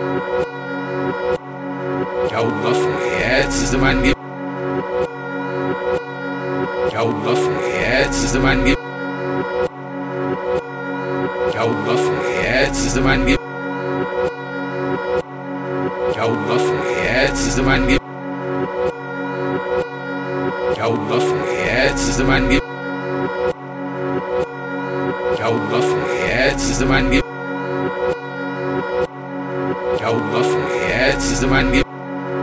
يلا في نهاية الزمان جيب يلا في نهاية الزمان جيب يلا في نهاية الزمان جيب يلا في نهاية الزمان جيب يلا في نهاية الزمان جيب يلا في نهاية الزمان جيب يلا في نهاية الزمان جيب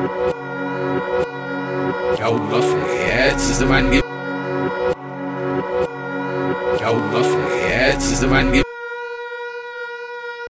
يلا في نهاية الزمان جيب يلا في نهاية الزمان جيب